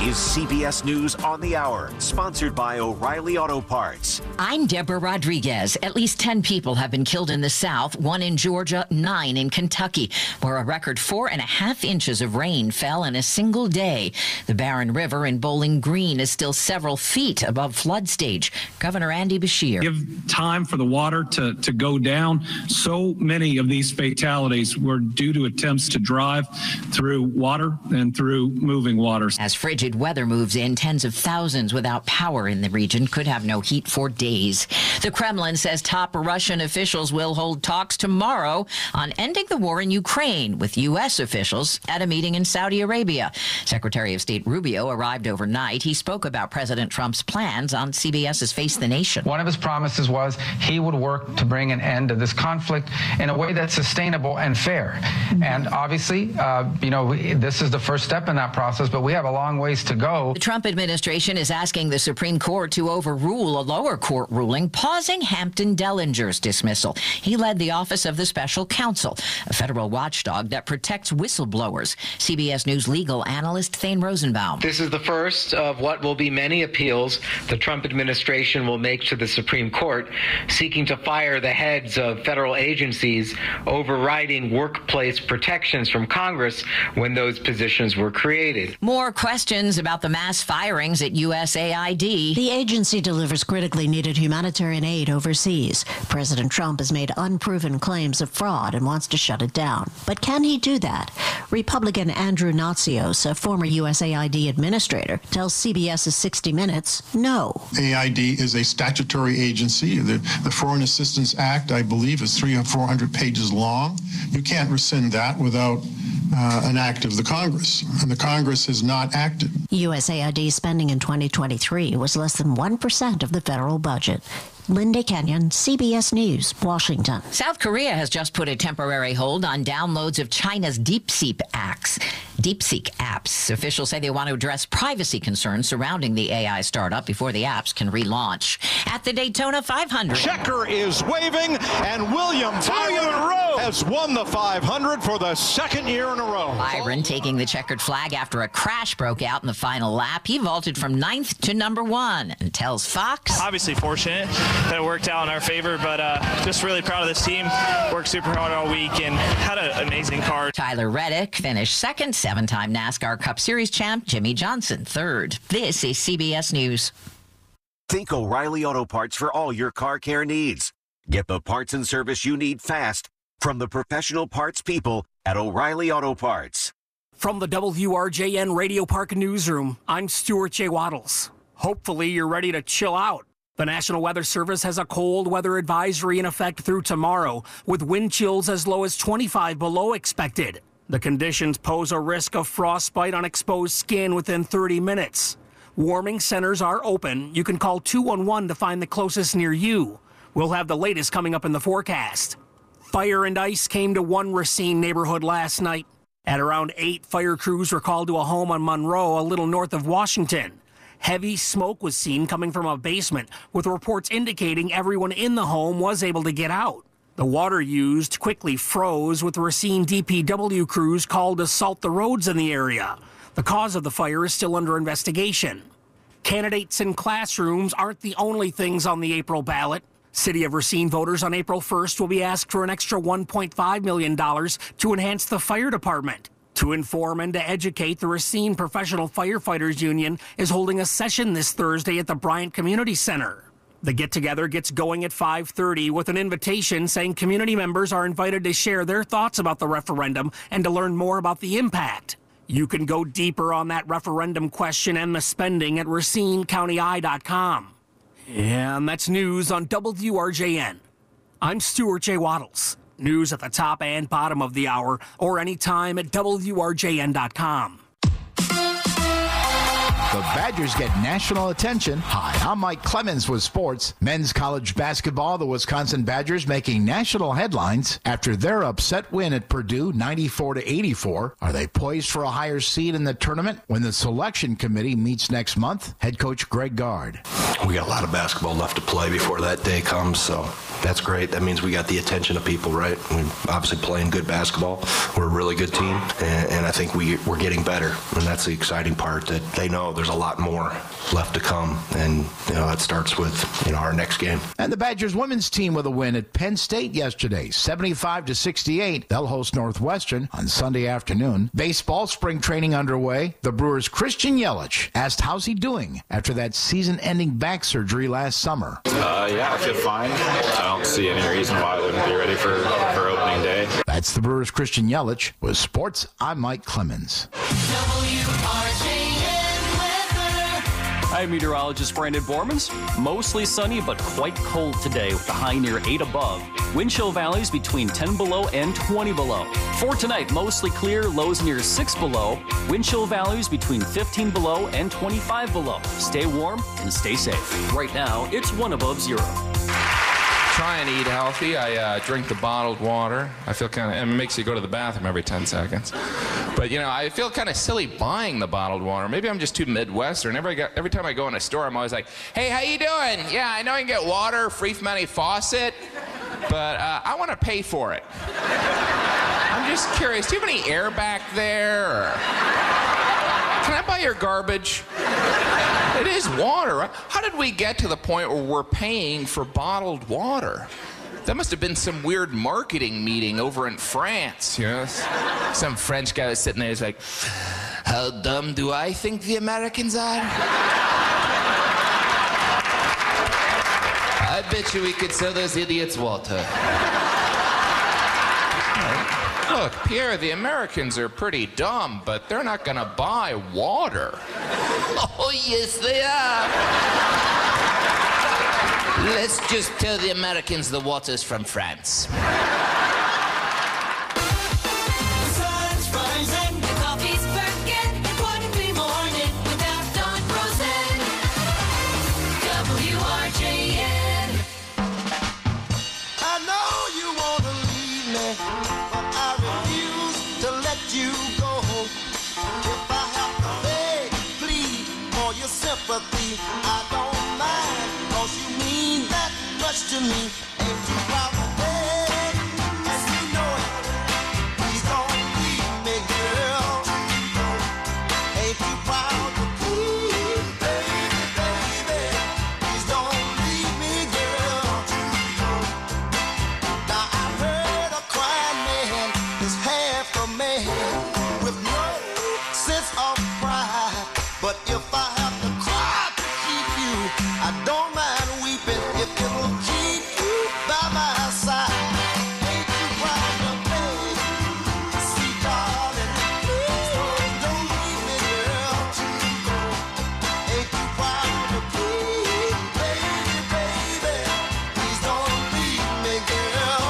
is CBS News on the Hour, sponsored by O'Reilly Auto Parts. I'm Deborah Rodriguez. At least 10 people have been killed in the South, 1 in Georgia, 9 in Kentucky, where a record 4.5 inches of rain fell in a single day. The Barron River in Bowling Green is still several feet above flood stage. Governor Andy Beshear. Give time for the water to go down. So many of these fatalities were due to attempts to drive through water and through moving water. As frigid weather moves in, tens of thousands without power in the region could have no heat for days. The Kremlin says top Russian officials will hold talks tomorrow on ending the war in Ukraine with U.S. officials at a meeting in Saudi Arabia. Secretary of State Rubio arrived overnight. He spoke about President Trump's plans on CBS's Face the Nation. One of his promises was he would work to bring an end to this conflict in a way that's sustainable and fair. And obviously, this is the first step in that process, but we have a long ways to go. The Trump administration is asking the Supreme Court to overrule a lower court ruling pausing Hampton Dellinger's dismissal. He led the Office of the Special Counsel, a federal watchdog that protects whistleblowers. CBS News legal analyst Thane Rosenbaum. This is the first of what will be many appeals the Trump administration will make to the Supreme Court, seeking to fire the heads of federal agencies, overriding workplace protections from Congress when those positions were created. More questions about the mass firings at USAID. The agency delivers critically needed humanitarian aid overseas. President Trump has made unproven claims of fraud and wants to shut it down. But can he do that? Republican Andrew Natsios, a former USAID administrator, tells CBS's 60 Minutes, no. AID is a statutory agency. The Foreign Assistance Act, I believe, is 300 or 400 pages long. You can't rescind that without an act of the Congress, and the Congress has not acted. USAID spending in 2023 was less than 1% of the federal budget. Linda Kenyon, CBS News, Washington. South Korea has just put a temporary hold on downloads of China's DeepSeek apps. Officials say they want to address privacy concerns surrounding the AI startup before the apps can relaunch. At the Daytona 500. Checker is waving, and William Byron has won the 500 for the second year in a row. Byron taking the checkered flag after a crash broke out in the final lap. He vaulted from 9th to number 1 and tells Fox. Obviously fortunate that it worked out in our favor, but just really proud of this team. Worked super hard all week and had an amazing car. Tyler Reddick finished second, 7-time NASCAR Cup Series champ Jimmy Johnson third. This is CBS News. Think O'Reilly Auto Parts for all your car care needs. Get the parts and service you need fast from the professional parts people at O'Reilly Auto Parts. From the WRJN Radio Park Newsroom, I'm Stuart J. Waddles. Hopefully you're ready to chill out. The National Weather Service has a cold weather advisory in effect through tomorrow, with wind chills as low as 25 below expected. The conditions pose a risk of frostbite on exposed skin within 30 minutes. Warming centers are open. You can call 211 to find the closest near you. We'll have the latest coming up in the forecast. Fire and ice came to one Racine neighborhood last night. At around 8, fire crews were called to a home on Monroe, a little north of Washington. Heavy smoke was seen coming from a basement, with reports indicating everyone in the home was able to get out. The water used quickly froze, with Racine DPW crews called to salt the roads in the area. The cause of the fire is still under investigation. Candidates in classrooms aren't the only things on the April ballot. City of Racine voters on April 1st will be asked for an extra $1.5 million to enhance the fire department. To inform and to educate, the Racine Professional Firefighters Union is holding a session this Thursday at the Bryant Community Center. The get-together gets going at 5:30 with an invitation saying community members are invited to share their thoughts about the referendum and to learn more about the impact. You can go deeper on that referendum question and the spending at RacineCountyEye.com. And that's news on WRJN. I'm Stuart J. Waddles. News at the top and bottom of the hour or anytime at WRJN.com. The Badgers get national attention. Hi, I'm Mike Clemens with sports. Men's college basketball, the Wisconsin Badgers making national headlines after their upset win at Purdue 94-84. Are they poised for a higher seed in the tournament when the selection committee meets next month? Head coach Greg Gard. we got a lot of basketball left to play before that day comes, so that's great. That means we got the attention of people, right? We're obviously playing good basketball. We're a really good team, and I think we're getting better, and that's the exciting part, that they know there's a lot more left to come, and that starts with our next game. And the Badgers women's team with a win at Penn State yesterday, 75-68. They'll host Northwestern on Sunday afternoon. Baseball spring training underway. The Brewers' Christian Yelich asked how's he doing after that season-ending back surgery last summer. Yeah, I feel fine. I don't see any reason why I wouldn't be ready for opening day. That's the Brewers' Christian Yelich. With sports, I'm Mike Clemens. I'm meteorologist Brandon Bormans. Mostly sunny, but quite cold today with a high near 8 above. Wind chill valleys between 10 below and 20 below. For tonight, mostly clear, lows near 6 below. Wind chill valleys between 15 below and 25 below. Stay warm and stay safe. Right now, it's 1 above 0. Try and eat healthy. I drink the bottled water. I feel it makes you go to the bathroom every 10 seconds. But, I feel kind of silly buying the bottled water. Maybe I'm just too Midwestern. Every time I go in a store, I'm always like, hey, how you doing? Yeah, I know you can get water free from any faucet, but I want to pay for it. I'm just curious, do you have any air back there? Or can I buy your garbage? It is water, right? How did we get to the point where we're paying for bottled water? That must have been some weird marketing meeting over in France, Some French guy was sitting there, he's like, how dumb do I think the Americans are? I bet you we could sell those idiots water. Look, Pierre, the Americans are pretty dumb, but they're not gonna buy water. Oh, yes, they are. Let's just tell the Americans the water's from France. The sun's rising, the coffee's perking. It wouldn't be morning without Don Rosen. WRJN. I know you want to leave me, but I refuse to let you go. If I have to beg, plead for your sympathy, I don't mind, 'cause you mean that much to me. Ain't you proud to beg, and you know it. Please don't leave me, girl. Ain't you proud to plead, baby, baby? Please don't leave me, girl. Now I heard a crying man is half a man with no sense of pride. But if I have to cry to keep you, I don't mind weeping if it'll keep you by my side. Ain't you proud of me, sweet darling? Please don't leave me, girl. Ain't you proud of me, baby, baby? Please don't leave me, girl.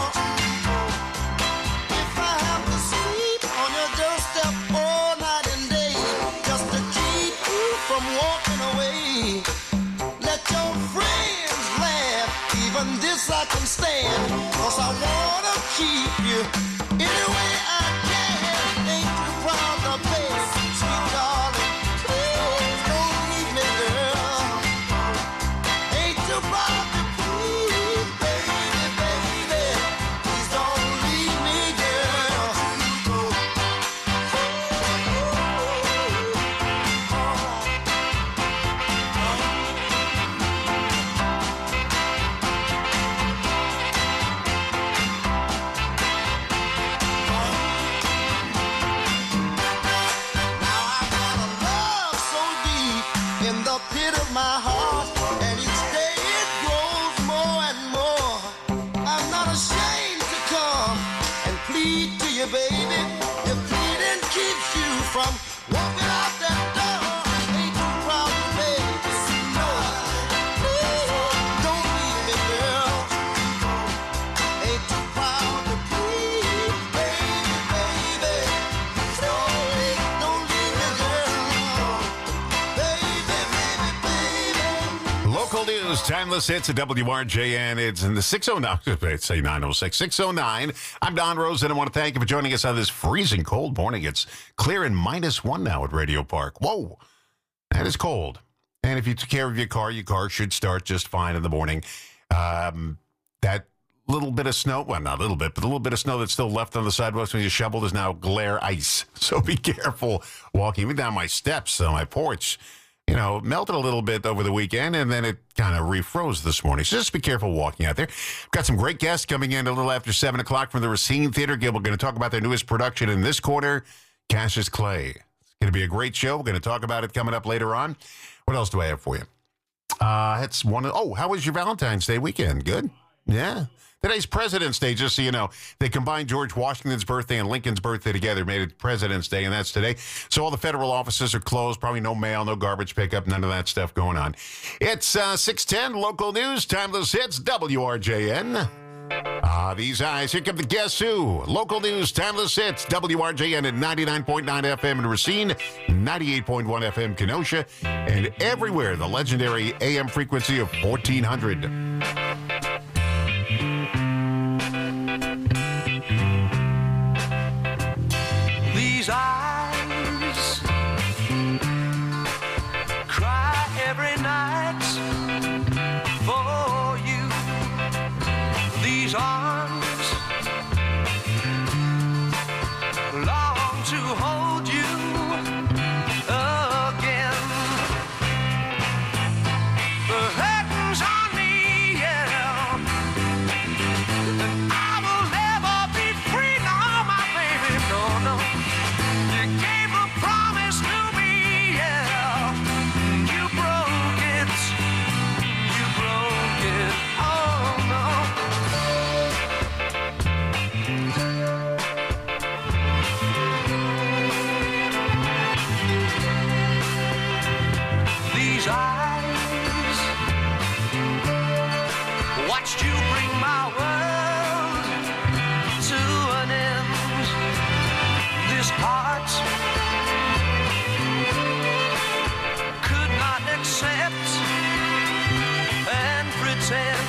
If I have to sleep on your doorstep all night and day, just to keep you from walking away, let your friends laugh, even this I can stand, 'cause I wanna keep you any way I can. Ain't you proud of me, sweet darling? Please don't leave me, girl. Ain't you proud of me, baby, baby? Please don't leave me, girl. Love so deep in the pit of my heart, and each day it grows more and more. I'm not ashamed to come and plead to you, baby. If pleading keeps you from walking out that door, ain't you proud of me? No, please don't leave me, girl. Ain't you proud of me, baby, baby? Don't leave me, girl. Baby, baby, baby. Local news, timeless hits at WRJN. It's in the 609, let's say 906, 609. I'm Don Rosen. I want to thank you for joining us on this freezing cold morning. It's clear and -1 now at Radio Park. Whoa, that is cold. And if you took care of your car should start just fine in the morning. That little bit of snow, well, not a little bit, but a little bit of snow that's still left on the sidewalks when you shoveled is now glare ice. So be careful walking. Even down my steps on my porch, melted a little bit over the weekend, and then it kind of refroze this morning. So just be careful walking out there. Got some great guests coming in a little after 7 o'clock from the Racine Theater Guild. We're going to talk about their newest production in this quarter, Cassius Clay. It's going to be a great show. We're going to talk about it coming up later on. What else do I have for you? That's one. How was your Valentine's Day weekend? Good? Yeah. Today's President's Day, just so you know. They combined George Washington's birthday and Lincoln's birthday together, made it President's Day, and that's today. So all the federal offices are closed, probably no mail, no garbage pickup, none of that stuff going on. It's 6:10, local news, timeless hits, WRJN. These eyes, here come the Guess Who. Local news, timeless hits, WRJN at 99.9 FM in Racine, 98.1 FM Kenosha, and everywhere the legendary AM frequency of 1400. These eyes cry every night for you. These arms long to hold you again. The curtains on me, yeah. And I will never be free, no, my baby, no, no. You gave a promise to me, yeah. You broke it. You broke it. Oh no. These eyes watched you bring my world to an end. This heart could not accept and pretend.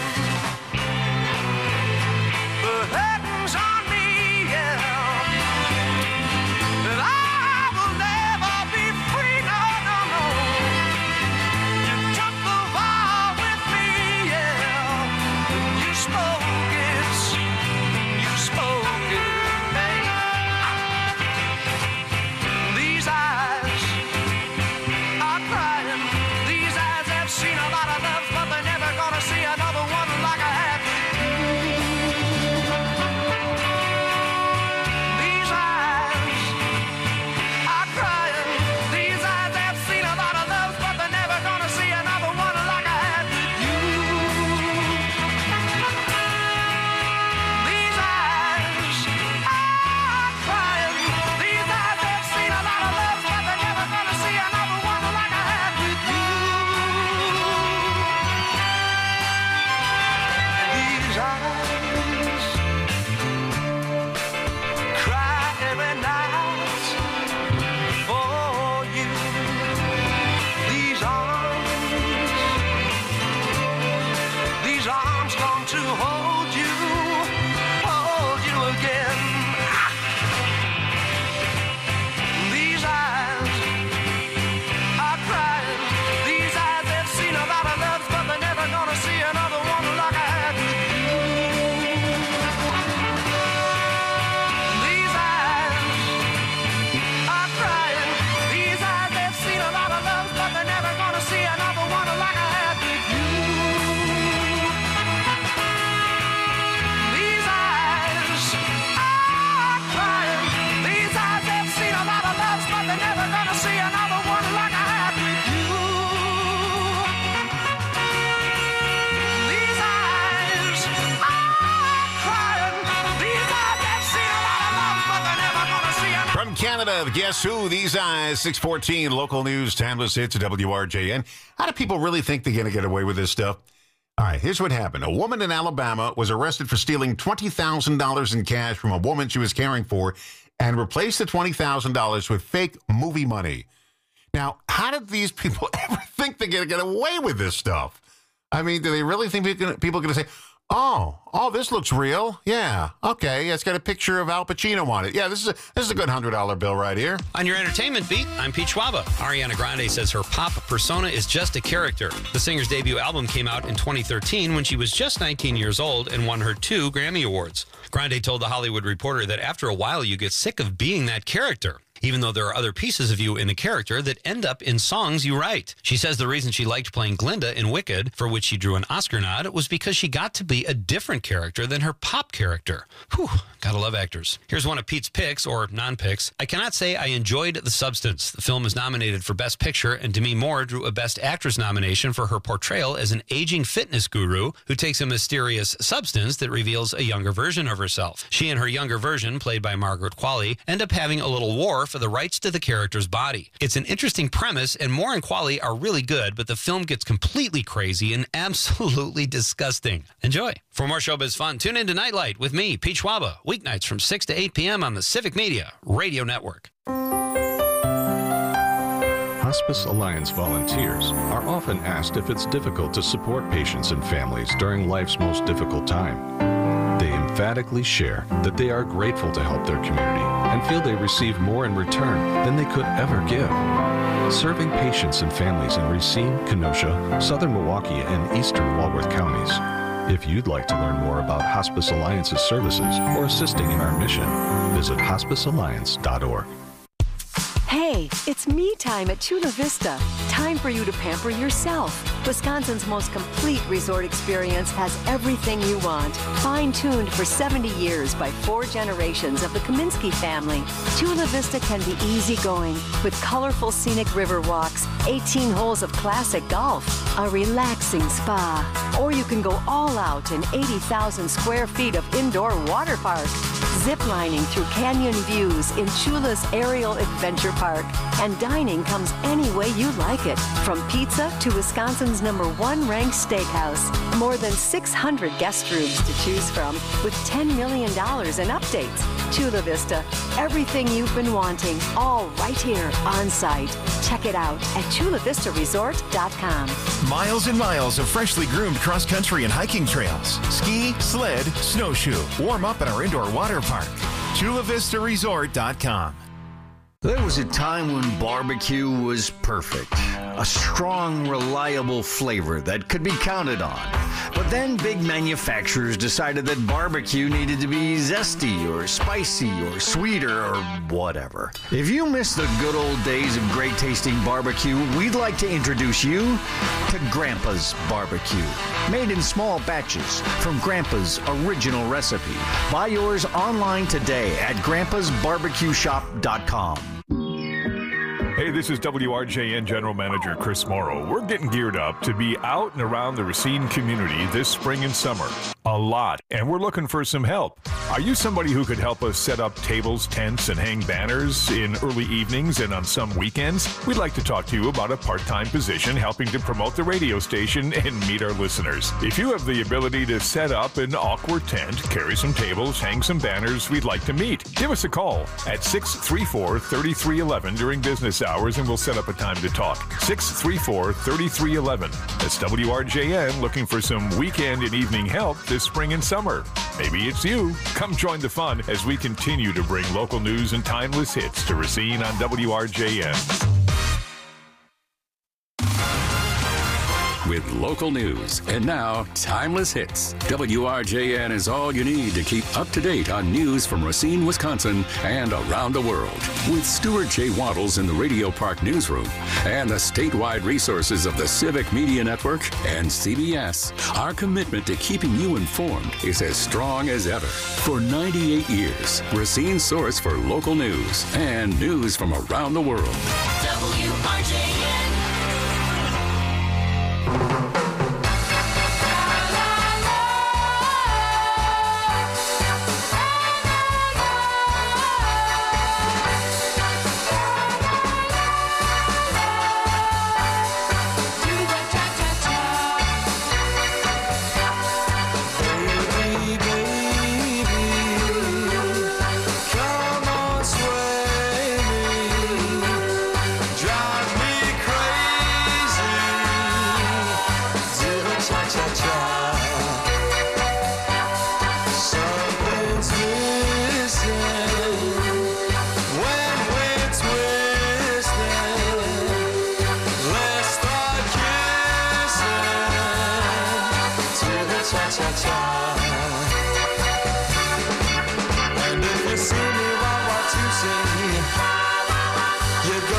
The curtains on me, yeah. And I will never be free, no, no, no. You took the vow with me, yeah. And you spoke it. You spoke it, hey. These eyes are crying. These eyes have seen a lot of love, but they're never gonna see another one like I have with you. These eyes are crying. These eyes have seen a lot of love, but they're never gonna see another one like I had with you. These eyes are crying. These eyes have seen a lot of love, but they're never gonna see another one like I had with you. These eyes cry every night for you. These arms long to hold you again. These eyes are crying. These eyes have seen a lot of love, but they're never gonna see another one like I had with you. These eyes are crying. These eyes have seen a lot of love, but they're never gonna see another one like I had with you. These eyes are crying. These eyes have seen a lot of love, but they're never gonna see another one like I had with you. These eyes are crying. These eyes have seen a lot of love, but they're never gonna see another. From Canada, Guess Who? These eyes, 6:14, local news, timeless hits at WRJN. How do people really think they're going to get away with this stuff? All right, here's what happened. A woman in Alabama was arrested for stealing $20,000 in cash from a woman she was caring for and replaced the $20,000 with fake movie money. Now, how did these people ever think they're going to get away with this stuff? I mean, do they really think people are going to say, Oh, this looks real. Yeah. Okay. It's got a picture of Al Pacino on it. Yeah, this is a good $100 bill right here. On your entertainment beat, I'm Pete Schwaba. Ariana Grande says her pop persona is just a character. The singer's debut album came out in 2013 when she was just 19 years old and won her 2 Grammy Awards. Grande told The Hollywood Reporter that after a while you get sick of being that character, even though there are other pieces of you in the character that end up in songs you write. She says the reason she liked playing Glinda in Wicked, for which she drew an Oscar nod, was because she got to be a different character than her pop character. Whew, gotta love actors. Here's one of Pete's picks, or non-picks. I cannot say I enjoyed The Substance. The film is nominated for Best Picture, and Demi Moore drew a Best Actress nomination for her portrayal as an aging fitness guru who takes a mysterious substance that reveals a younger version of herself. She and her younger version, played by Margaret Qualley, end up having a little war for the rights to the character's body. It's an interesting premise, and Moore and Qualley are really good, but the film gets completely crazy and absolutely disgusting. Enjoy. For more showbiz fun, tune in to Nightlight with me, Pete Schwaba, weeknights from 6 to 8 p.m. on the Civic Media Radio Network. Hospice Alliance volunteers are often asked if it's difficult to support patients and families during life's most difficult time. They emphatically share that they are grateful to help their community and feel they receive more in return than they could ever give. Serving patients and families in Racine, Kenosha, Southern Milwaukee, and Eastern Walworth counties. If you'd like to learn more about Hospice Alliance's services or assisting in our mission, visit hospicealliance.org. Hey, it's me time at Chula Vista. Time for you to pamper yourself. Wisconsin's most complete resort experience has everything you want. Fine-tuned for 70 years by 4 generations of the Kaminsky family. Chula Vista can be easygoing with colorful scenic river walks, 18 holes of classic golf, a relaxing spa. Or you can go all out in 80,000 square feet of indoor water park. Ziplining through canyon views in Chula's Aerial Adventure Park. And dining comes any way you like it. From pizza to Wisconsin's #1 ranked steakhouse. More than 600 guest rooms to choose from with $10 million in updates. Chula Vista, everything you've been wanting, all right here on site. Check it out at chulavistaresort.com. Miles and miles of freshly groomed cross-country and hiking trails. Ski, sled, snowshoe. Warm up at our indoor water park. chulavistaresort.com. There was a time when barbecue was perfect. A strong, reliable flavor that could be counted on. But then big manufacturers decided that barbecue needed to be zesty or spicy or sweeter or whatever. If you miss the good old days of great tasting barbecue, we'd like to introduce you to Grandpa's Barbecue. Made in small batches from Grandpa's original recipe. Buy yours online today at grandpasbarbecueshop.com. Hey, this is WRJN General Manager Chris Morrow. We're getting geared up to be out and around the Racine community this spring and summer. A lot, and we're looking for some help. Are you somebody who could help us set up tables, tents, and hang banners in early evenings and on some weekends? We'd like to talk to you about a part-time position helping to promote the radio station and meet our listeners. If you have the ability to set up an awkward tent, carry some tables, hang some banners, we'd like to meet. Give us a call at 634-3311 during business hours, and we'll set up a time to talk. 634-3311. That's WRJN looking for some weekend and evening help this spring and summer. Maybe it's you. Come join the fun as we continue to bring local news and timeless hits to Racine on WRJN. With local news and now timeless hits, WRJN is all you need to keep up to date on news from Racine, Wisconsin and around the world. With Stuart J. Waddles in the Radio Park newsroom and the statewide resources of the Civic Media Network and CBS, our commitment to keeping you informed is as strong as ever. For 98 years, Racine's source for local news and news from around the world. WRJN. cha-cha-cha. And if you see me while what you sing, you go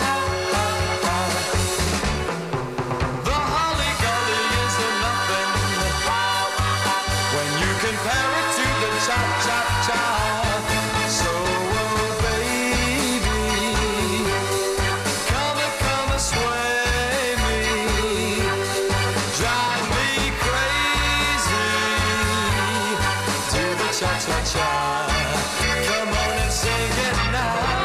The holly golly is a nothing when you compare it to the cha-cha-cha. So, oh baby, come and sway me, drive me crazy to the cha-cha-cha. Come on and sing it now.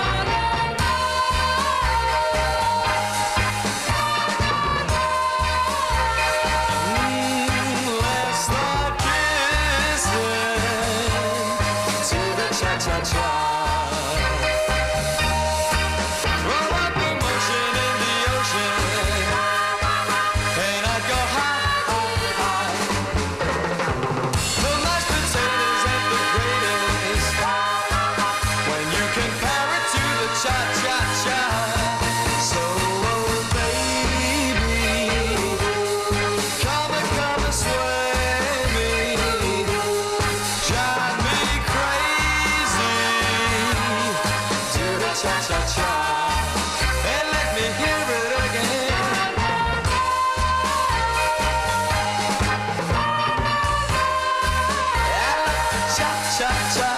Let's start kissing to the cha-cha-cha. Roll up the motion in the ocean, and I'd go high, high, high. The mashed potatoes at the greatest when you compare it to the cha-cha-cha. So, oh baby, come and sway me, drive me crazy to the cha-cha-cha, and let me hear it again. Cha-cha-cha.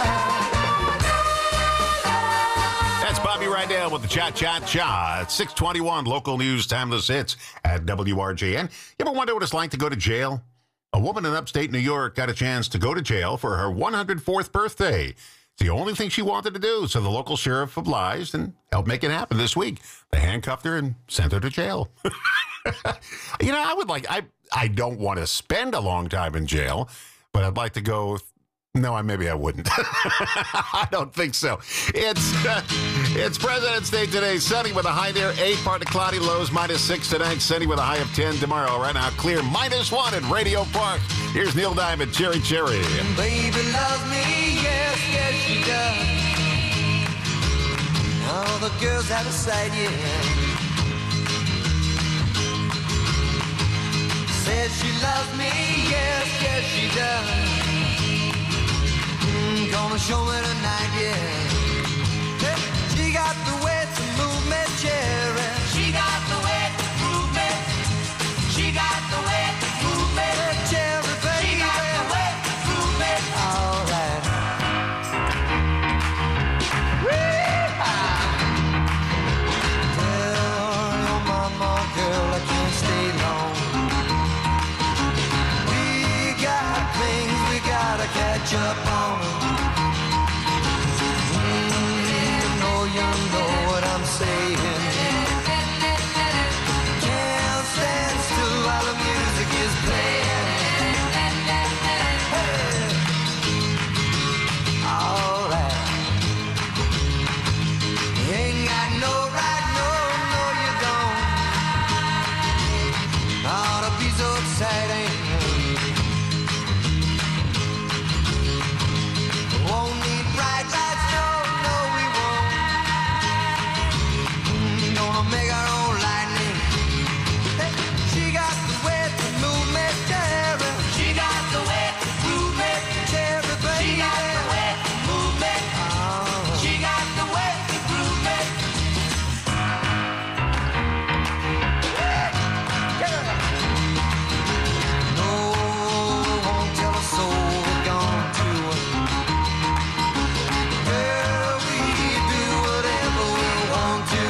That's Bobby Rydell with the Cha-Cha-Cha. It's 6:21, local news, timeless hits at WRJN. You ever wonder what it's like to go to jail? A woman in upstate New York got a chance to go to jail for her 104th birthday. It's the only thing she wanted to do, so the local sheriff obliged and helped make it happen this week. They handcuffed her and sent her to jail. You know, I don't want to spend a long time in jail, but I'd like to go. No, maybe I wouldn't. I don't think so. It's President's Day today. Sunny with a high near 8, partly cloudy, lows -6 tonight. Sunny with a high of 10 tomorrow. Right now, clear -1 at Radio Park. Here's Neil Diamond, Cherry Cherry. Baby loves me, yes, yes she does. All the girls out of sight, yeah. Says she loves me, yes, yes she does. Gonna show me tonight, yeah. Hey, she got the way to move me, Cherry. She got the way to move me. She got the way to move me, Cherry, baby. She got the way to move me. All right. Tell your mama, girl, I can't stay long. We got things we gotta catch up on. You know what I'm saying. Can't stand still while the music is playing. Hey. All right. You ain't got no right, no, you don't. Ought to be so exciting. Won't need bright lights, no, we won't. Gonna make our own lightning. Hey, she got the way to move me, Cherry. She got the way to move me, Cherry, baby. She got the way to move me. She got the way to move me. No, won't tell a soul we're gone to. Girl, we do whatever we want to.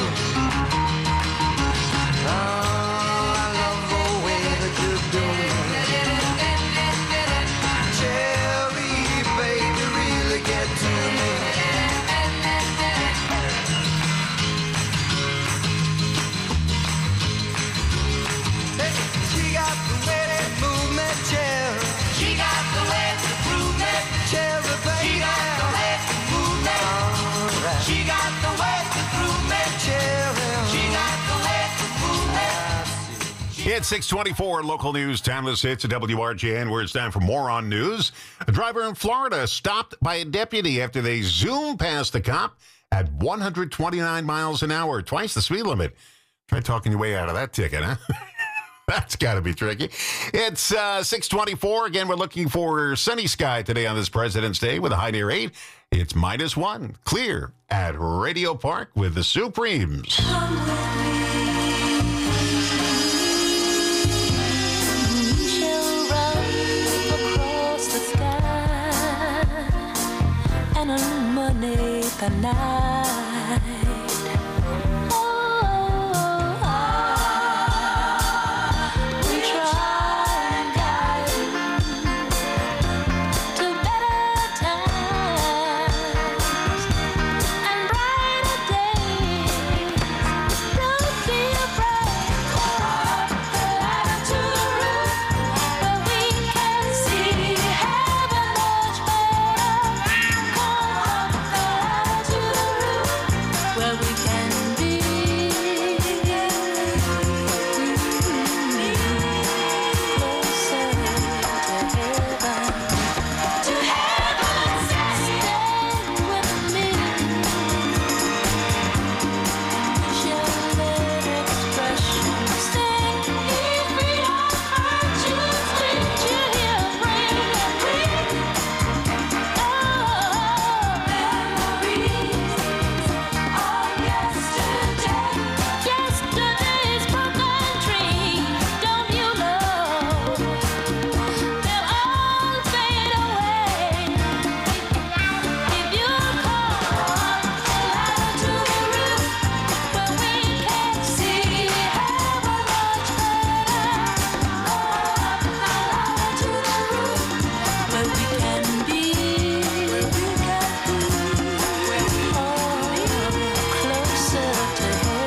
I love the way that you're doing. Cherry, baby, really get to me. Hey, she got the way to move me, Cherry. She got the way to prove me, Cherry, baby. She got the way to move me. Right. She got the way to prove me, Cherry. She got the way to move me. It's 6:24, local news, timeless hits at WRJN, where it's time for more on news. A driver in Florida stopped by a deputy after they zoomed past the cop at 129 miles an hour, twice the speed limit. Try talking your way out of that ticket, huh? That's got to be tricky. It's 6:24. Again, we're looking for sunny sky today on this President's Day with a high near 8. It's -1. Clear at Radio Park with the Supremes. And illuminate the night. We try and guide to better times and brighter days. Don't be afraid. Up the ladder to the roof where we can see heaven much better. Where we can be closer to heaven, stand with me. Shall let expression sing. If we don't hurt you, treat you here, bring and breathe. Yesterday's broken dreams, don't you know? They'll all fade away if you come to the roof where we can see heaven much better. To the roof where we can be, closer to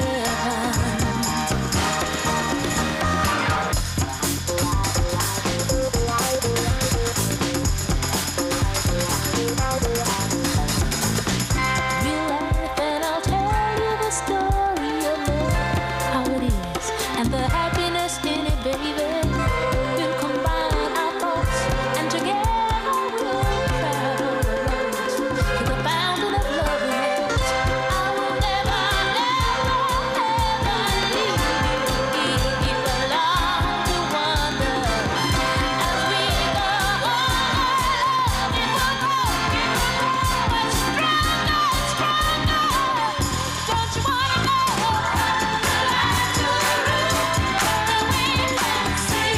real life, and I'll tell you the story of love, how it is, and the happiness in it, baby. We'll combine our thoughts, and together we'll travel the roads to the fountain of love and rose. I will never, never, never leave you alone to wander as we go on. It will grow much stronger, stronger. Don't you wanna know? To the roof where we can see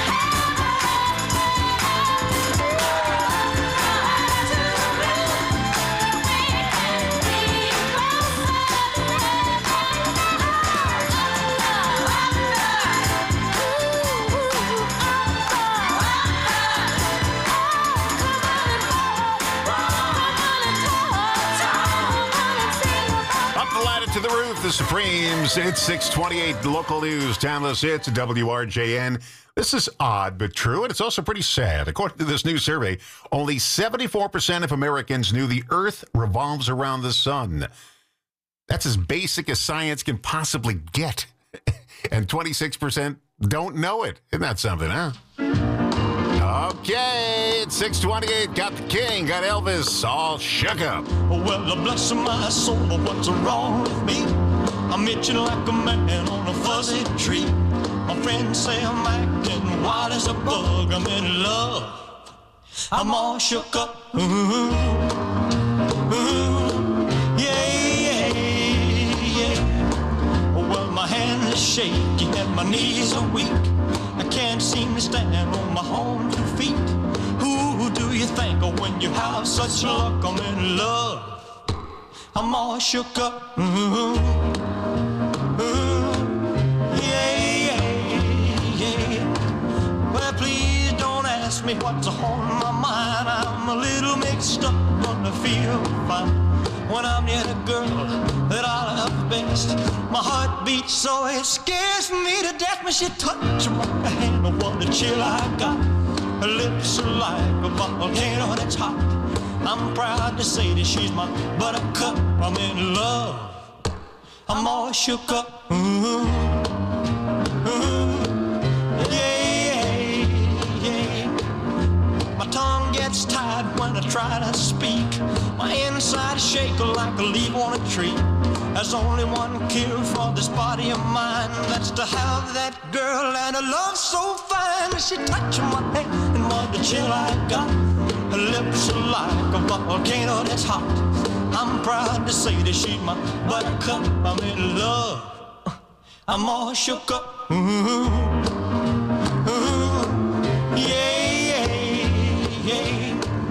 Up the ladder to the roof, the Supremes. It's 6:28. Local news, timeless hits, WRJN. This is odd but true, and it's also pretty sad. According to this new survey, only 74% of Americans knew the Earth revolves around the sun. That's as basic as science can possibly get. And 26% don't know it. Isn't that something, huh? Okay, it's 6:28. Got the King, got Elvis, all shook up. Well, bless my soul, what's wrong with me? I'm itching like a man on a fuzzy tree. My friends say I'm acting wild as a bug. I'm in love. I'm all shook up. Ooh, yeah, yeah, yeah. Well, my hand is shaky and my knees are weak. I can't seem to stand on my own 2 feet. Who do you think of when you have such luck? I'm in love. I'm all shook up. Yeah, yeah. Well, please don't ask me what's on my mind. I'm a little mixed up, but I feel fine when I'm near the girl that I love best. My heart beats so it scares me to death when she touches my hand. Oh, what a chill I got. Her lips are like a volcano that's hot. I'm proud to say that she's my buttercup. I'm in love. I'm all shook up. Ooh, ooh, yeah, yeah. My tongue gets tied when I try to speak. My inside shake like a leaf on a tree. There's only one cure for this body of mine. That's to have that girl and a love so fine. She touched my hand and what the chill I got. Her lips are like a volcano that's hot. I'm proud to say that she's my buttercup. I'm in love. I'm all shook up. Ooh, yeah, yeah, yeah.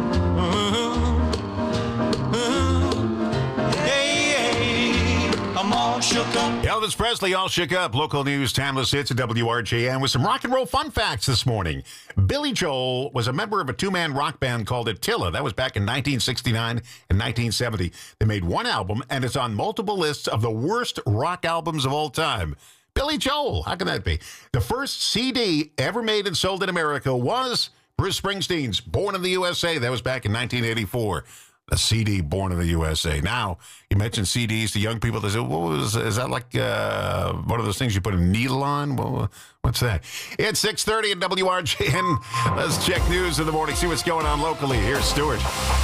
I'm all shook up. Elvis Presley, all shook up. Local news, timeless hits at WRJN with some rock and roll fun facts this morning. Billy Joel was a member of a two-man rock band called Attila. That was back in 1969 and 1970. They made one album, and it's on multiple lists of the worst rock albums of all time. Billy Joel, how can that be? The first CD ever made and sold in America was Bruce Springsteen's Born in the USA. That was back in 1984. A CD, Born in the USA. Now, you mentioned CDs to young people. They say, is that like one of those things you put a needle on? Well, what's that? It's 6:30 at WRJN. Let's check news in the morning, see what's going on locally. Here's Stuart.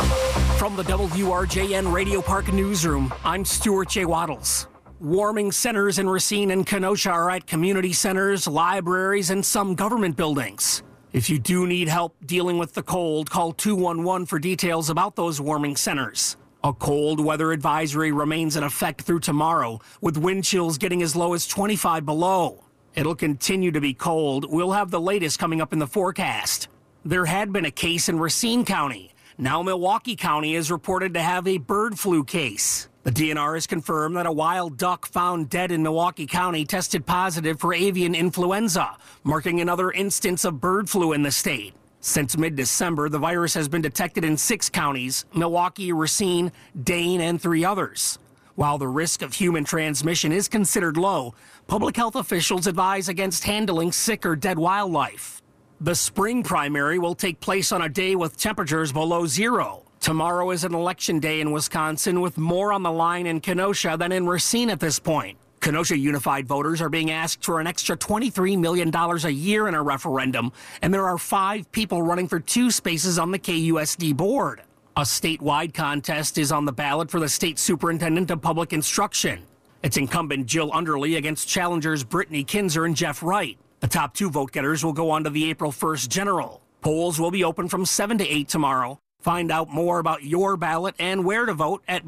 From the WRJN Radio Park Newsroom, I'm Stuart J. Waddles. Warming centers in Racine and Kenosha are at community centers, libraries, and some government buildings. If you do need help dealing with the cold, call 211 for details about those warming centers. A cold weather advisory remains in effect through tomorrow, with wind chills getting as low as 25 below. It'll continue to be cold. We'll have the latest coming up in the forecast. There had been a case in Racine County. Now Milwaukee County is reported to have a bird flu case. The DNR has confirmed that a wild duck found dead in Milwaukee County tested positive for avian influenza, marking another instance of bird flu in the state. Since mid-December, the virus has been detected in 6 counties: Milwaukee, Racine, Dane, and 3 others. While the risk of human transmission is considered low, public health officials advise against handling sick or dead wildlife. The spring primary will take place on a day with temperatures below zero. Tomorrow is an election day in Wisconsin, with more on the line in Kenosha than in Racine at this point. Kenosha Unified voters are being asked for an extra $23 million a year in a referendum, and there are 5 people running for 2 spaces on the KUSD board. A statewide contest is on the ballot for the state superintendent of public instruction. It's incumbent Jill Underly against challengers Brittany Kinzer and Jeff Wright. The top 2 vote-getters will go on to the April 1st general. Polls will be open from 7 to 8 tomorrow. Find out more about your ballot and where to vote at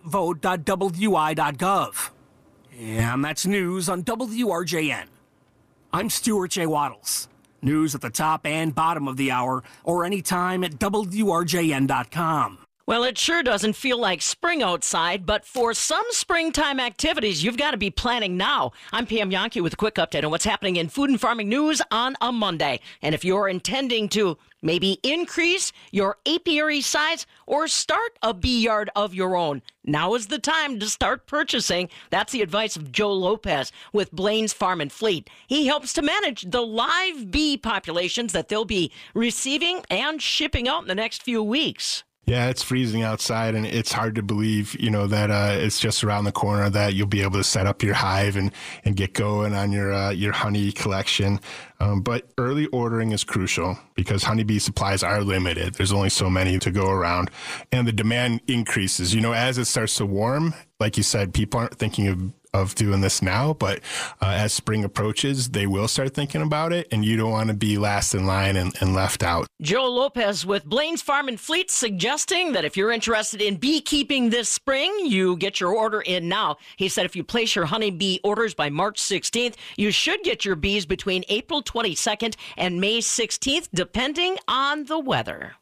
myvote.wi.gov. And that's news on WRJN. I'm Stuart J. Waddles. News at the top and bottom of the hour, or anytime at WRJN.com. Well, it sure doesn't feel like spring outside, but for some springtime activities, you've got to be planning now. I'm Pam Yankee with a quick update on what's happening in food and farming news on a Monday. And if you're intending to maybe increase your apiary size or start a bee yard of your own, now is the time to start purchasing. That's the advice of Joe Lopez with Blaine's Farm and Fleet. He helps to manage the live bee populations that they'll be receiving and shipping out in the next few weeks. Yeah, it's freezing outside, and it's hard to believe, that it's just around the corner that you'll be able to set up your hive and get going on your honey collection. But early ordering is crucial because honeybee supplies are limited. There's only so many to go around, and the demand increases. As it starts to warm, like you said, people aren't thinking of doing this now, but as spring approaches, they will start thinking about it, and you don't want to be last in line and left out. Joe Lopez with Blaine's Farm and Fleet suggesting that if you're interested in beekeeping this spring, you get your order in now. He said if you place your honeybee orders by March 16th, you should get your bees between April 22nd and May 16th, depending on the weather.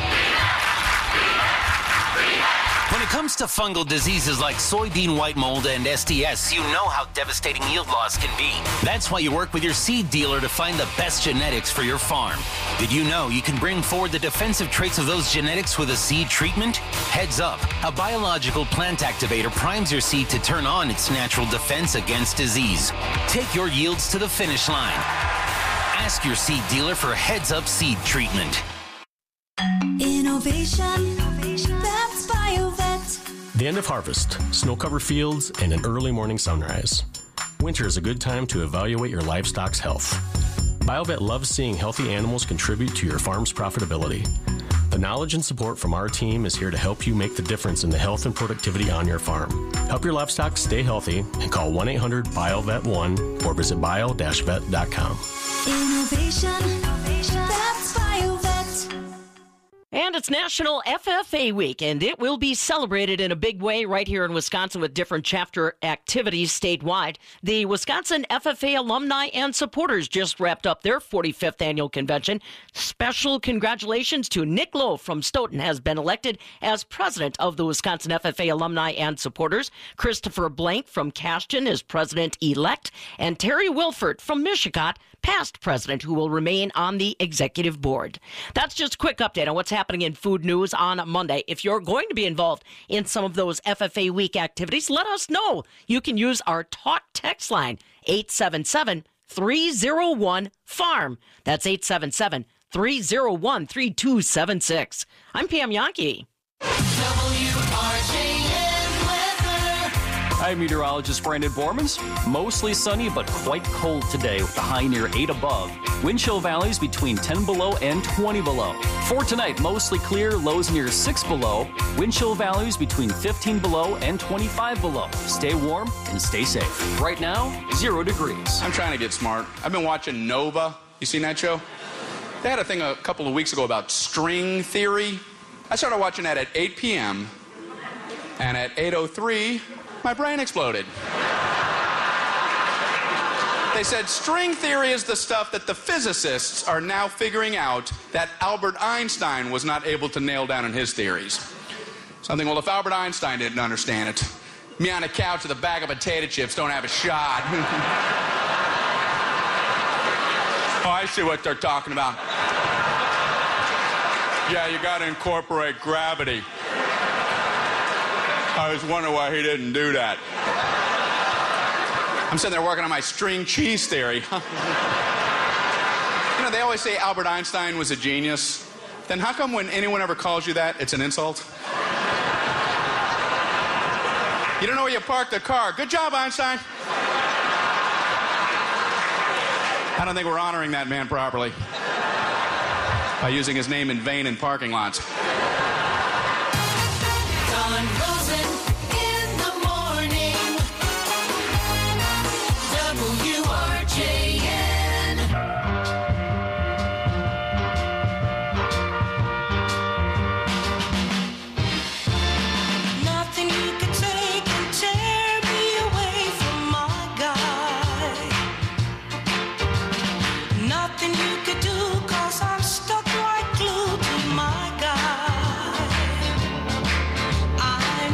When it comes to fungal diseases like soybean white mold and STS, you know how devastating yield loss can be. That's why you work with your seed dealer to find the best genetics for your farm. Did you know you can bring forward the defensive traits of those genetics with a seed treatment? Heads up, a biological plant activator primes your seed to turn on its natural defense against disease. Take your yields to the finish line. Ask your seed dealer for Heads Up seed treatment. Innovation, that's BioVet. The end of harvest, snow-covered fields, and an early morning sunrise. Winter is a good time to evaluate your livestock's health. BioVet loves seeing healthy animals contribute to your farm's profitability. The knowledge and support from our team is here to help you make the difference in the health and productivity on your farm. Help your livestock stay healthy and call 1-800-BIOVET1 or visit bio-vet.com. Innovation, that's Biovet. And it's National FFA Week, and it will be celebrated in a big way right here in Wisconsin with different chapter activities statewide. The Wisconsin FFA alumni and supporters just wrapped up their 45th annual convention. Special congratulations to Nick Lowe from Stoughton, has been elected as president of the Wisconsin FFA alumni and supporters. Christopher Blank from Cashton is president-elect, and Terry Wilford from Michigan, past president, who will remain on the executive board. That's just a quick update on what's happening in food news on Monday. If you're going to be involved in some of those FFA week activities, let us know. You can use our talk text line, 877-301-FARM. That's 877-301-3276. I'm Pam Yankee. I'm meteorologist Brandon Bormans. Mostly sunny, but quite cold today with the high near 8 above. Wind chill valleys between 10 below and 20 below. For tonight, mostly clear, lows near 6 below. Wind chill valleys between 15 below and 25 below. Stay warm and stay safe. Right now, 0 degrees. I'm trying to get smart. I've been watching Nova. You seen that show? They had a thing a couple of weeks ago about string theory. I started watching that at 8 p.m. and at 8:03, my brain exploded. They said string theory is the stuff that the physicists are now figuring out that Albert Einstein was not able to nail down in his theories. Something, well, if Albert Einstein didn't understand it, me on a couch with a bag of potato chips don't have a shot. Oh, I see what they're talking about. Yeah, you got to incorporate gravity. I was wondering why he didn't do that. I'm sitting there working on my string cheese theory. You know, they always say Albert Einstein was a genius. Then how come when anyone ever calls you that, it's an insult? You don't know where you parked the car. Good job, Einstein. I don't think we're honoring that man properly by using his name in vain in parking lots. Don Rosen in the morning. WRJN. Nothing you can take can tear me away from my guy. Nothing you could do, 'cause I'm stuck like glue to my guy. I'm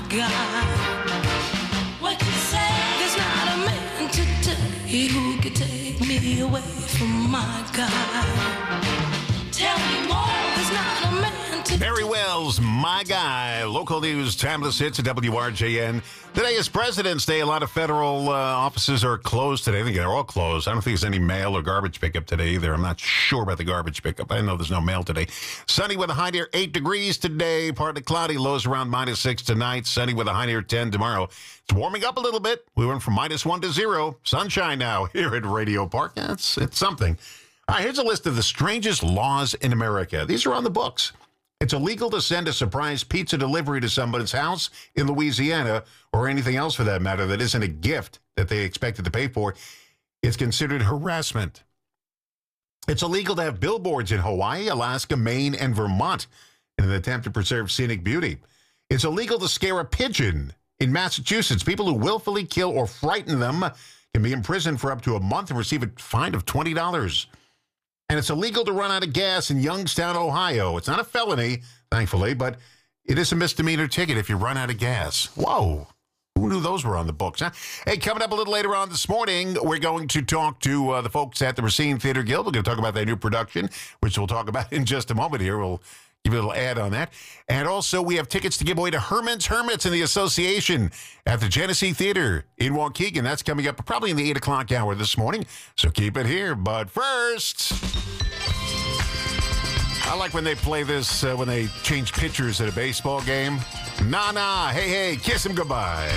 God. What you say? There's not a man today who could take me away from my God. Tell me more. There's not a man today. Barry Wells, my guy. Local news, timeless hits at WRJN. Today is President's Day. A lot of federal offices are closed today. I think they're all closed. I don't think there's any mail or garbage pickup today either. I'm not sure about the garbage pickup. I know there's no mail today. Sunny with a high near 8 degrees today. Partly cloudy. Lows around -6 tonight. Sunny with a high near 10 tomorrow. It's warming up a little bit. We went from -1 to 0. Sunshine now here at Radio Park. It's something. All right, here's a list of the strangest laws in America. These are on the books. It's illegal to send a surprise pizza delivery to somebody's house in Louisiana, or anything else for that matter, that isn't a gift that they expected to pay for. It's considered harassment. It's illegal to have billboards in Hawaii, Alaska, Maine, and Vermont in an attempt to preserve scenic beauty. It's illegal to scare a pigeon in Massachusetts. People who willfully kill or frighten them can be imprisoned for up to a month and receive a fine of $20. And it's illegal to run out of gas in Youngstown, Ohio. It's not a felony, thankfully, but it is a misdemeanor ticket if you run out of gas. Whoa. Who knew those were on the books, huh? Hey, coming up a little later on this morning, we're going to talk to the folks at the Racine Theater Guild. We're going to talk about their new production, which we'll talk about in just a moment here. We'll give you a little ad on that. And also, we have tickets to give away to Herman's Hermits in the Association at the Genesee Theater in Waukegan. That's coming up probably in the 8 o'clock hour this morning. So keep it here. But first, I like when they play this, when they change pitchers at a baseball game. Nah, hey, kiss him goodbye.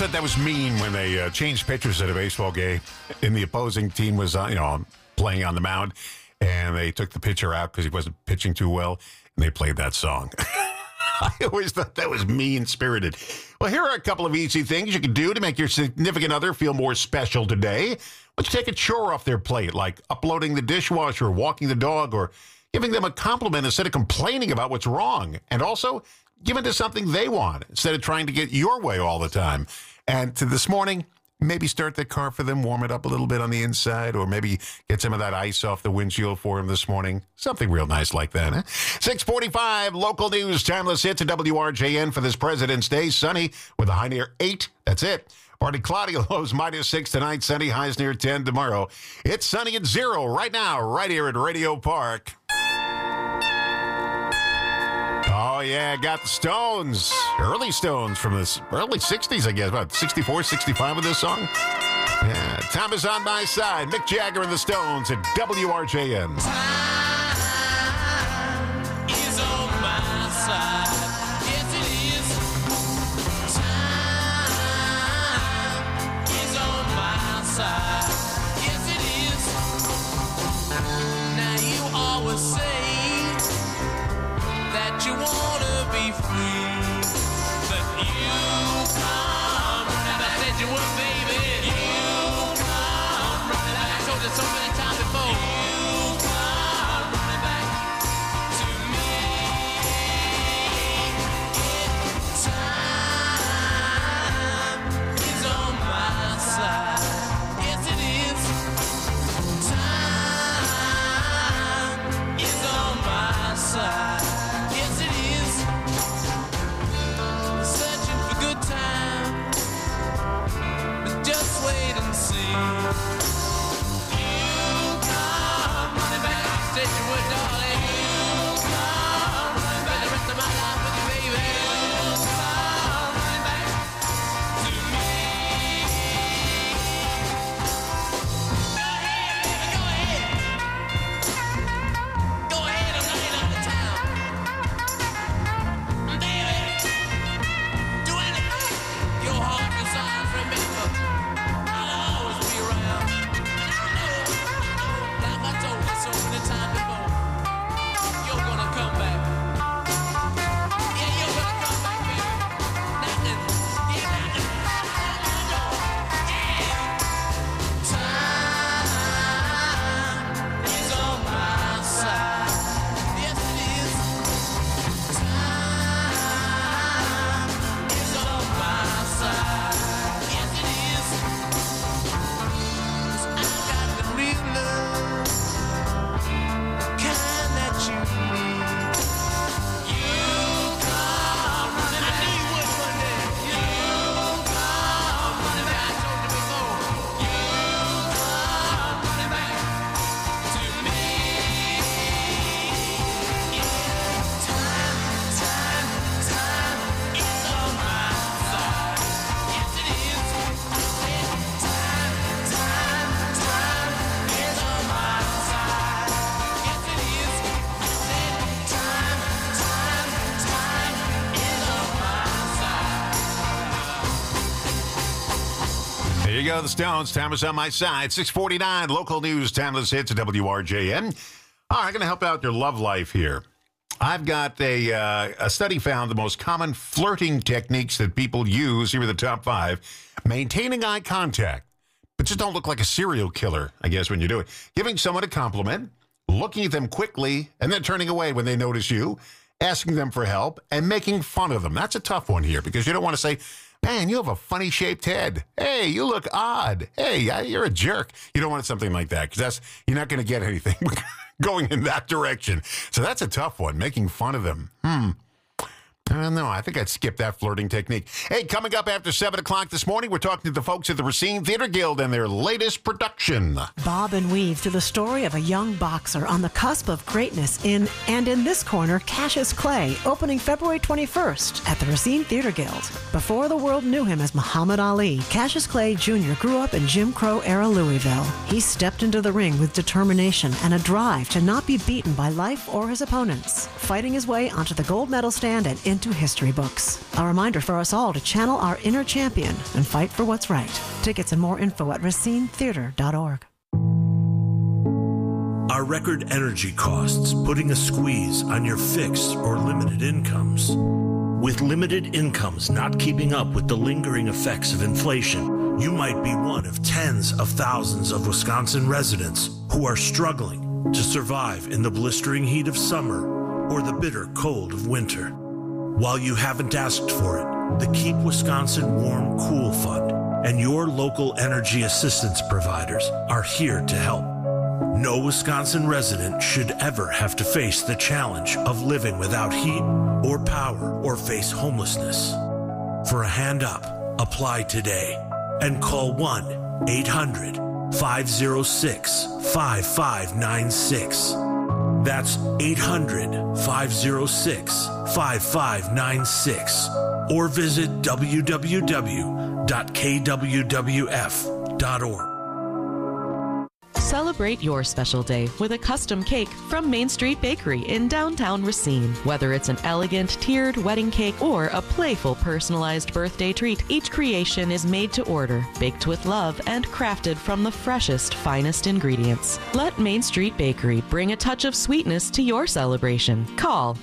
thought that was mean when they changed pitchers at a baseball game and the opposing team was, playing on the mound, and they took the pitcher out because he wasn't pitching too well, and they played that song. I always thought that was mean-spirited. Well, here are a couple of easy things you can do to make your significant other feel more special today. Let's take a chore off their plate, like uploading the dishwasher, walking the dog, or giving them a compliment instead of complaining about what's wrong. And also, give it to something they want instead of trying to get your way all the time. And to this morning, maybe start the car for them, warm it up a little bit on the inside, or maybe get some of that ice off the windshield for them this morning. Something real nice like that, huh? 6:45, local news, timeless hits at WRJN for this President's Day. Sunny with a high near 8. That's it. Partly cloudy, lows -6 tonight, sunny, highs near 10 tomorrow. It's sunny at 0 right now, right here at Radio Park. Oh, yeah, got the Stones. Early Stones from the early 60s, I guess. About 64, 65 with this song. Yeah, time is on my side. Mick Jagger and the Stones at WRJN. Time is on my side. Yes, it is. Time is on my side. Yes, it is. Now you always say that you wanna be free, but you come running back. I said you would, baby. You come running back. I told you so many times before. You come running back to me. Time is on my side. Yes, it is. Time is on my side. Wait and see. You come running back. I said you would, darling. You come running back. The rest of my life with you, baby. You come running back to me. Go ahead, baby, go ahead. Go ahead, I'm laying up the town. Baby, do anything. Your heart desires, remember. So many times before, you're gonna come back. Yeah, you're gonna come back, baby. Knocking, yeah, knocking. Yeah. Time is on my side. Yes, it is. Time is on my side. Yes, it is. 'Cause I got the real love. That you need. You come running back. I knew you would one day. You come running back. I told you before. You come running back to me. Yeah. Time is on my side. Yes, it is. Time is on my side. Yes, it is. Time is on my side. There you go, the Stones. Time is on my side. 6:49, local news, timeless hits at WRJN. All right, I'm going to help out your love life here. I've got a study found the most common flirting techniques that people use. Here are the top 5. Maintaining eye contact, but just don't look like a serial killer, I guess, when you do it. Giving someone a compliment, looking at them quickly, and then turning away when they notice you, asking them for help, and making fun of them. That's a tough one here because you don't want to say, man, you have a funny-shaped head. Hey, you look odd. Hey, you're a jerk. You don't want something like that because you're not going to get anything going in that direction. So that's a tough one, making fun of them. I don't know. I think I'd skip that flirting technique. Hey, coming up after 7 o'clock this morning, we're talking to the folks at the Racine Theater Guild and their latest production. Bob and weave through the story of a young boxer on the cusp of greatness in this corner, Cassius Clay, opening February 21st at the Racine Theater Guild. Before the world knew him as Muhammad Ali, Cassius Clay Jr. grew up in Jim Crow-era Louisville. He stepped into the ring with determination and a drive to not be beaten by life or his opponents. Fighting his way onto the gold medal stand at into history books. A reminder for us all to channel our inner champion and fight for what's right. Tickets and more info at racinetheater.org. Are record energy costs putting a squeeze on your fixed or limited incomes? With limited incomes not keeping up with the lingering effects of inflation, you might be one of tens of thousands of Wisconsin residents who are struggling to survive in the blistering heat of summer or the bitter cold of winter. While you haven't asked for it, the Keep Wisconsin Warm Cool Fund and your local energy assistance providers are here to help. No Wisconsin resident should ever have to face the challenge of living without heat or power or face homelessness. For a hand up, apply today and call 1-800-506-5596. That's 800-506-5596. Or visit www.kwwf.org. Celebrate your special day with a custom cake from Main Street Bakery in downtown Racine. Whether it's an elegant tiered wedding cake or a playful personalized birthday treat, each creation is made to order, baked with love, and crafted from the freshest, finest ingredients. Let Main Street Bakery bring a touch of sweetness to your celebration. Call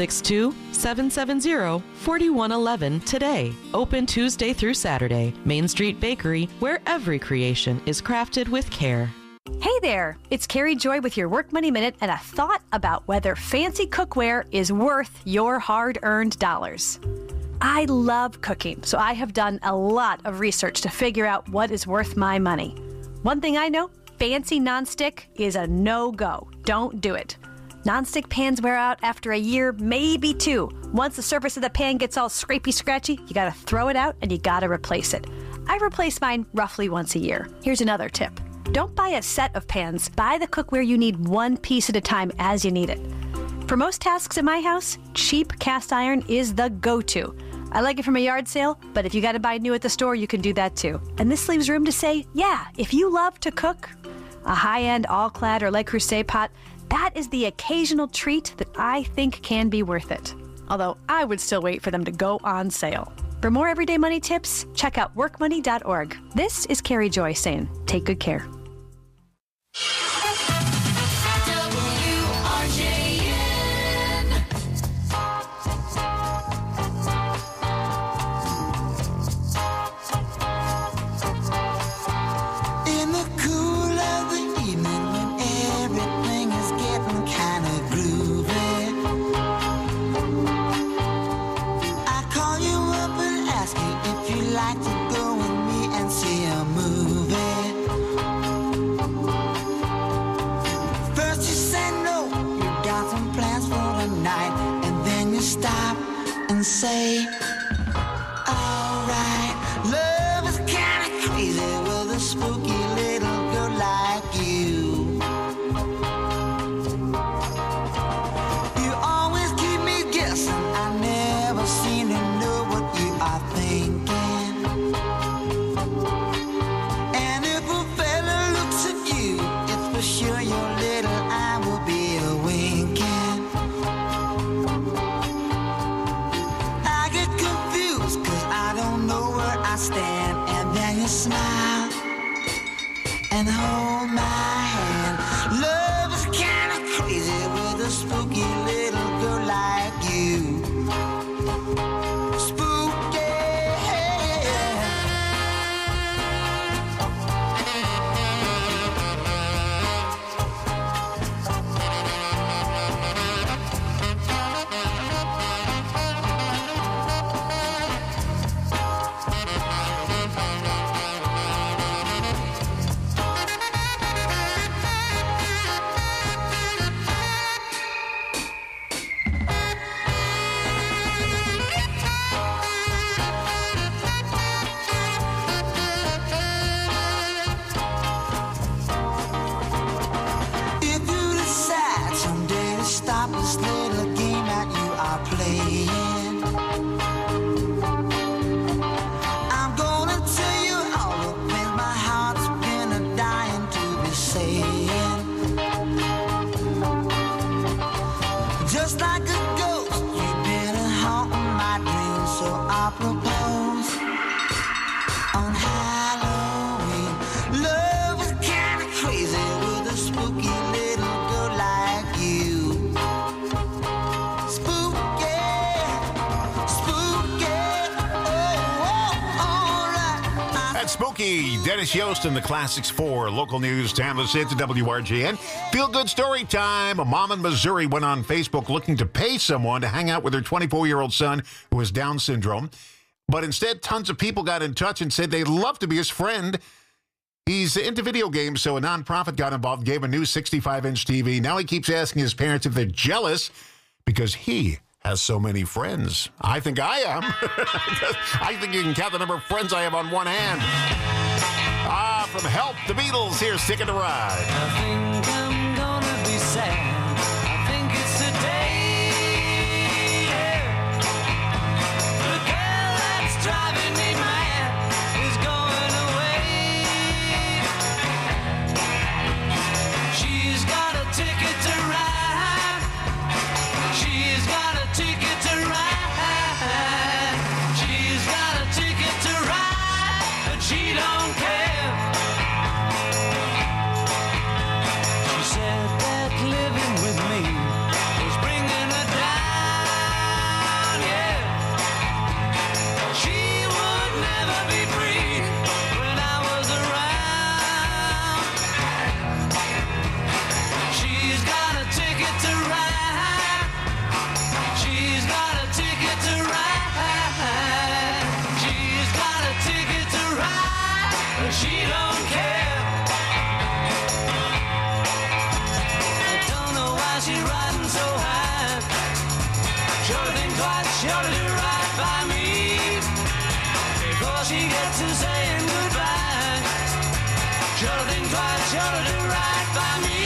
262-770-4111 today. Open Tuesday through Saturday. Main Street Bakery, where every creation is crafted with care. Hey there, it's Carrie Joy with your Work Money Minute and a thought about whether fancy cookware is worth your hard-earned dollars. I love cooking, so I have done a lot of research to figure out what is worth my money. One thing I know, fancy nonstick is a no-go. Don't do it. Nonstick pans wear out after a year, maybe two. Once the surface of the pan gets all scrapey, scratchy, you gotta throw it out and you gotta replace it. I replace mine roughly once a year. Here's another tip. Don't buy a set of pans. Buy the cookware you need one piece at a time as you need it. For most tasks in my house, cheap cast iron is the go-to. I like it from a yard sale, but if you got to buy new at the store, you can do that too. And this leaves room to say, yeah, if you love to cook, a high-end all-clad or Le Creuset pot, that is the occasional treat that I think can be worth it. Although I would still wait for them to go on sale. For more everyday money tips, check out workmoney.org. This is Carrie Joy saying, take good care. In the cool of the evening when everything is getting kind of groovy, I call you up and ask you if you'd like to go with me and see a movie. First you say no, you got some plans for the night, and then you stop and say, alright, love is kinda crazy with a spooky little girl like you. You always keep me guessing, I never seem to know what you are thinking. And if a fella looks at you, it's for sure your little eye will be a winking. I get confused cause I don't know where I stand, and then you smile and hold my hand. Love is kinda crazy with a spooky little girl like you. Spooky. If you decide someday to stop this little game that you are playing, I'm gonna tell you all the things my heart's been a dying to be saying. Just like a ghost, you've been a haunting It's spooky. Dennis Yost and the Classics 4. Local news, timeless hits at WRJN. Feel-good story time. A mom in Missouri went on Facebook looking to pay someone to hang out with her 24-year-old son who has Down syndrome. But instead, tons of people got in touch and said they'd love to be his friend. He's into video games, so a nonprofit got involved, gave a new 65-inch TV. Now he keeps asking his parents if they're jealous because he has so many friends. I think I am. I think you can count the number of friends I have on one hand. From Help, the Beatles, here's Ticket to Ride. I think I'm gonna be sad. I think it's the day. Yeah. The girl that's driving me mad is going away. She's got a ticket to ride. She's got a ticket to ride. She's got a ticket to ride, but she don't care. She said that living with me was bringing her down, yeah. She would never be free when I was around. She's got a ticket to ride. She's got a ticket to ride. She's got a ticket to ride, but she don't care. I don't know why she's riding so high. Sure think twice, sure to do right by me before she gets to saying goodbye. Sure think twice, sure to do right by me.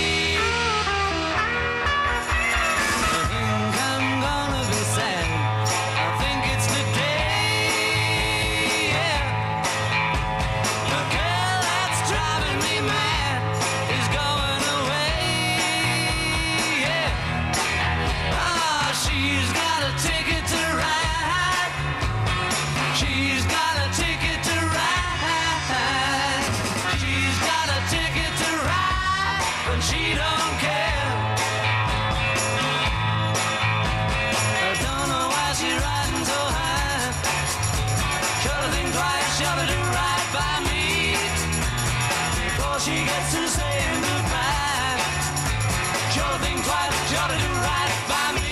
I think I'm gonna be sad. I think it's the day, yeah. The girl that's driving me mad is going away, yeah. She's got a ticket to ride. She's got a ticket to ride. She's got a ticket to ride, but she don't care. I don't know why she's riding so high. Sure to think twice, sure to do right by me before she gets to saying goodbye. Sure to think twice, sure to do right by me.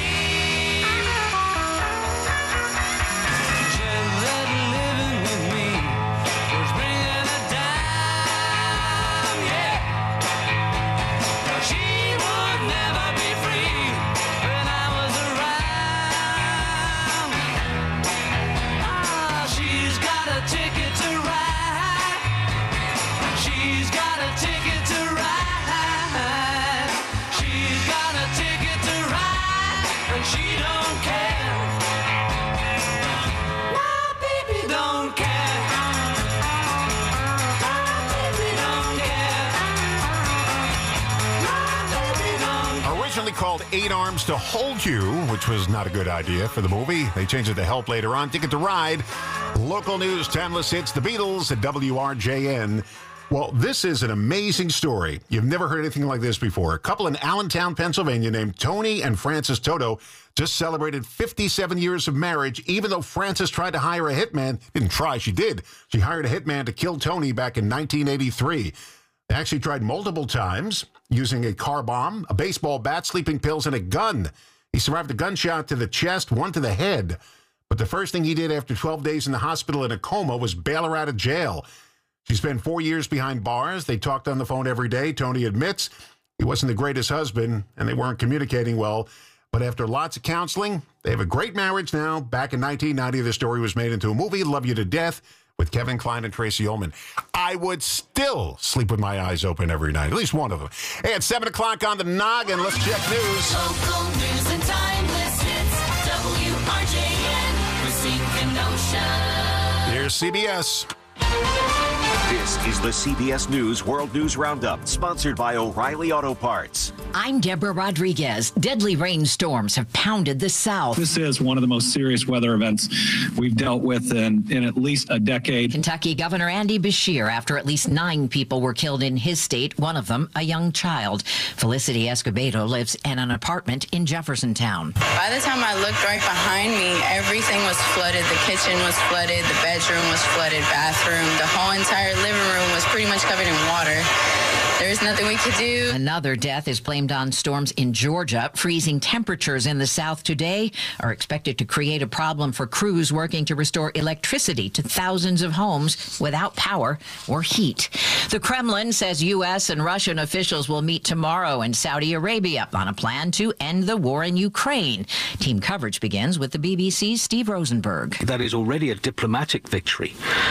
She said that living with me was bringing her down, yeah. She would never be free when I was around. She's got a ticket to ride. She's got a ticket to ride. She's got a ticket to ride, and she don't care. My baby don't care. My baby don't care. My baby don't care. Originally called 8 Arms to Hold You, which was not a good idea for the movie. They changed it to Help later on. Ticket to Ride. Local news, timeless hits, the Beatles at WRJN. Well, this is an amazing story. You've never heard anything like this before. A couple in Allentown, Pennsylvania, named Tony and Frances Toto just celebrated 57 years of marriage, even though Frances tried to hire a hitman. Didn't try, she did. She hired a hitman to kill Tony back in 1983. They actually tried multiple times using a car bomb, a baseball bat, sleeping pills, and a gun. He survived a gunshot to the chest, one to the head. But the first thing he did after 12 days in the hospital in a coma was bail her out of jail. She spent 4 years behind bars. They talked on the phone every day. Tony admits he wasn't the greatest husband, and they weren't communicating well. But after lots of counseling, they have a great marriage now. Back in 1990, the story was made into a movie, Love You to Death, with Kevin Kline and Tracy Ullman. I would still sleep with my eyes open every night, at least one of them. Hey, it's 7 o'clock on the Noggin. Let's check news. Local news and timeless hits. WRJN, Racine Kenosha. Here's CBS. This is the CBS News World News Roundup, sponsored by O'Reilly Auto Parts. I'm Deborah Rodriguez. Deadly rainstorms have pounded the South. This is one of the most serious weather events we've dealt with in at least a decade. Kentucky Governor Andy Beshear, after at least 9 people were killed in his state, one of them a young child. Felicity Escobedo lives in an apartment in Jeffersontown. By the time I looked right behind me, everything was flooded. The kitchen was flooded, the bedroom was flooded, bathroom, the whole entire living room was pretty much covered in water. There's nothing we could do. Another death is blamed on storms in Georgia. Freezing temperatures in the South today are expected to create a problem for crews working to restore electricity to thousands of homes without power or heat. The Kremlin says U.S. and Russian officials will meet tomorrow in Saudi Arabia on a plan to end the war in Ukraine. Team coverage begins with the BBC's Steve Rosenberg. That is already a diplomatic victory.